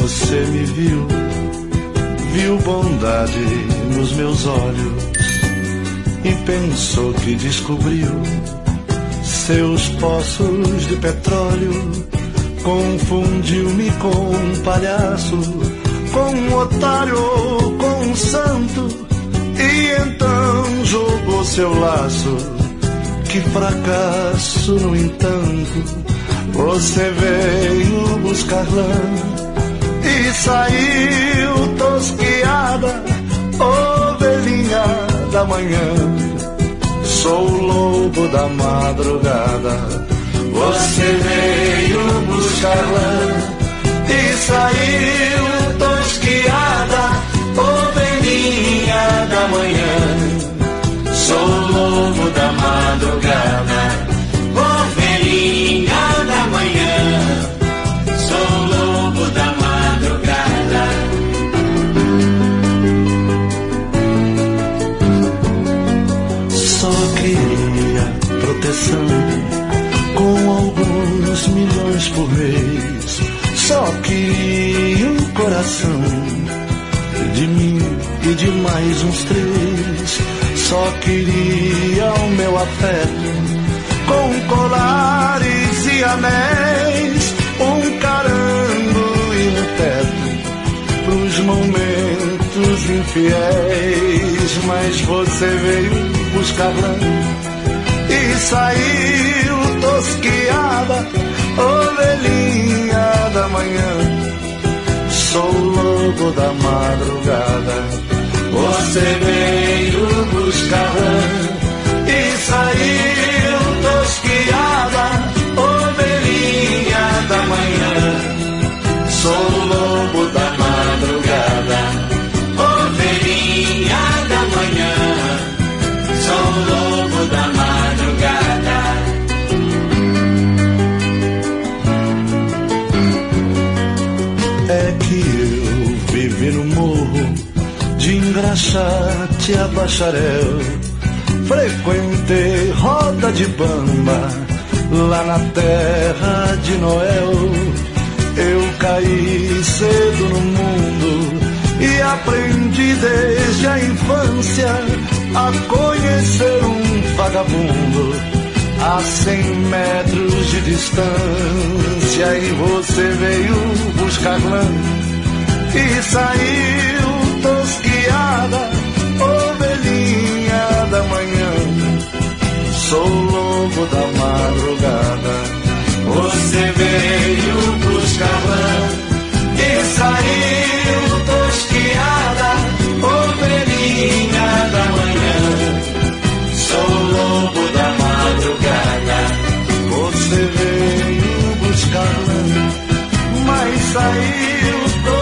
você me viu, viu bondade nos meus olhos e pensou que descobriu seus poços de petróleo. Confundiu-me com um palhaço, com um otário, com um santo, e então jogou seu laço. Que fracasso, no entanto, você veio buscar lã e saiu tosquiada, ovelhinha da manhã. Sou o lobo da madrugada. Você veio buscar lã e saiu tosquiada, ovelhinha da manhã. Sou o lobo da madrugada, ovelhinha da manhã. Sou o lobo da madrugada. Só queria proteção com alguns milhões por mês. Só queria um coração de mim e de mais uns 3. Só queria o meu afeto com colares e anéis, um carango e um teto pros momentos infiéis. Mas você veio buscar lã e saiu tosquiada, ovelhinha da manhã. Sou o lobo da madrugada. Você veio buscar lã e saiu tosquiada, ovelhinha da manhã. Sou o lobo da madrugada, ovelhinha da manhã. Sou o lobo da madrugada. É que eu vivi no morro de engraxate a bacharel, frequentei roda de bamba lá na terra de Noel. Eu caí cedo no mundo e aprendi desde a infância a conhecer um vagabundo a 100 metros de distância. E você veio buscar lã e saiu tosquiada, ovelhinha da manhã. Sou o lobo da madrugada. Você veio buscar lã e saiu tosquiada, ovelhinha da manhã. Sou o lobo da madrugada. Você veio buscar lã, mas saiu tosquiada,